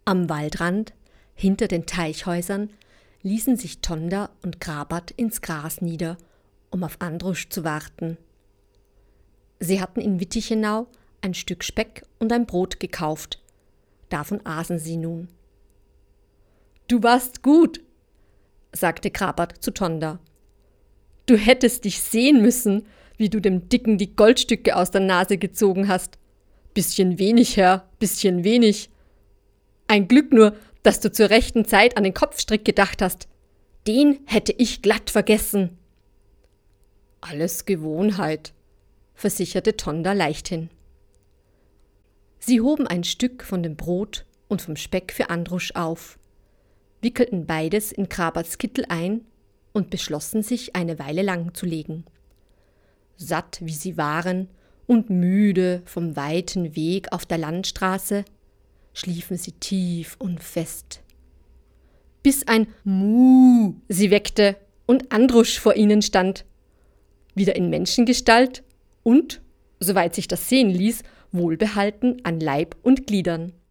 Am Waldrand, hinter den Teichhäusern, ließen sich Tonda und Krabat ins Gras nieder, um auf Andrusch zu warten. Sie hatten in Wittichenau ein Stück Speck und ein Brot gekauft. Davon aßen sie nun. »Du warst gut«, sagte Krabat zu Tonda. »Du hättest dich sehen müssen, wie du dem Dicken die Goldstücke aus der Nase gezogen hast. Bisschen wenig, Herr, bisschen wenig. Ein Glück nur, dass du zur rechten Zeit an den Kopfstrick gedacht hast. Den hätte ich glatt vergessen.« »Alles Gewohnheit«, versicherte Tonda leichthin. Sie hoben ein Stück von dem Brot und vom Speck für Andrusch auf, wickelten beides in Krabats Kittel ein und beschlossen, sich eine Weile lang zu legen. Satt wie sie waren und müde vom weiten Weg auf der Landstraße, schliefen sie tief und fest. Bis ein Muh sie weckte und Andrusch vor ihnen stand, wieder in Menschengestalt und, soweit sich das sehen ließ, wohlbehalten an Leib und Gliedern.